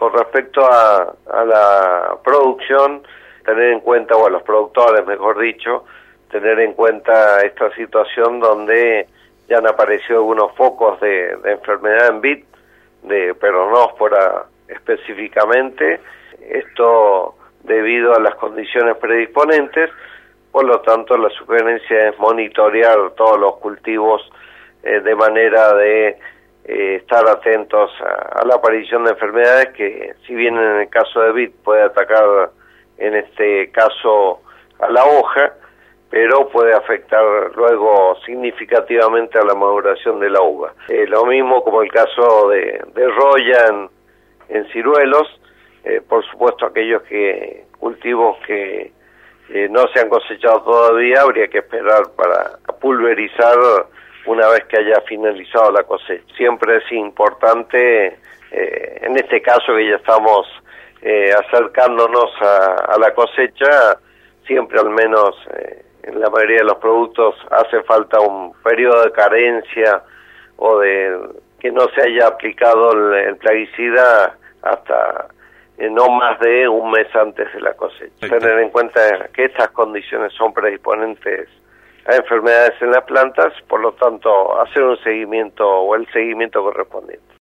Con respecto a la producción, tener en cuenta, o a los productores, mejor dicho, tener en cuenta esta situación donde ya han aparecido algunos focos de enfermedad en vid, de peronóspora específicamente, esto debido a las condiciones predisponentes. Por lo tanto, la sugerencia es monitorear todos los cultivos de manera de estar atentos a la aparición de enfermedades que, si bien en el caso de vid puede atacar en este caso a la hoja, pero puede afectar luego significativamente a la maduración de la uva. Lo mismo como el caso de roya en ciruelos, por supuesto aquellos cultivos que no se han cosechado todavía, habría que esperar para pulverizar una vez que haya finalizado la cosecha. Siempre es importante, en este caso que ya estamos acercándonos a la cosecha, siempre al menos en la mayoría de los productos hace falta un periodo de carencia o de que no se haya aplicado el plaguicida hasta no más de un mes antes de la cosecha. Tener en cuenta que estas condiciones son predisponentes a enfermedades en las plantas, por lo tanto hacer un seguimiento o el seguimiento correspondiente.